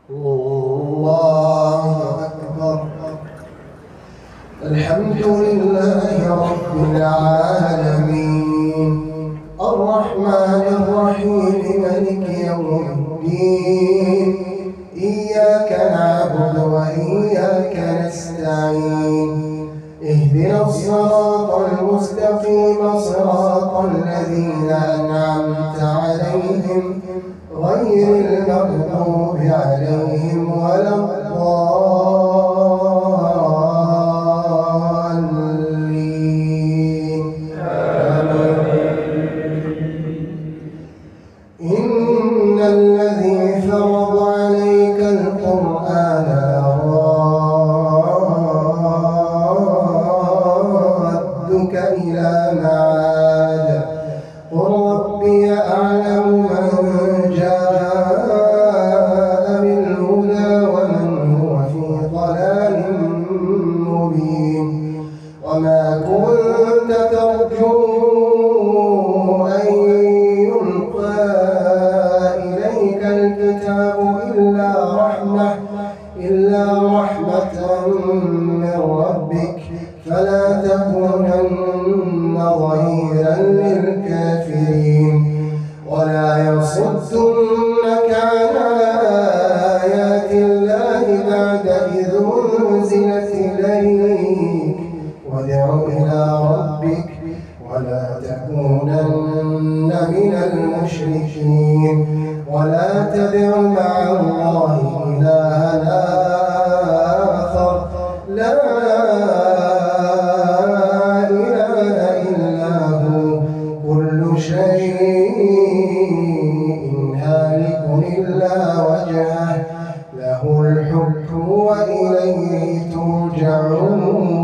الله أكبر. الحمد لله رب العالمين الرحمن الرحيم مالك يوم الدين إياك نعبد وإياك نستعين اهدنا الصراط المستقيم صراط الذين أنعمت عليهم غير المغضوب عليهم ولا الضالين. إن الذي فرض عليك القرآن لرادك إلى معاد قل ربي أعلم من جاء بالهدى ومن هو في ضلال مبين وما كنت ترجو أن يلقى إليك الكتاب إلا رحمة من ربك فلا تكونن ظهيرا للكافرين ولا يصدنك عن آيات الله بعد إذ أنزلت إليك وادع إلى ربك ولا تكونن من المشركين ولا تدع مع الله إلها آخر لا إله إلا هو كل شيء هالك إلا وجهه له الحكم وإليه ترجعون.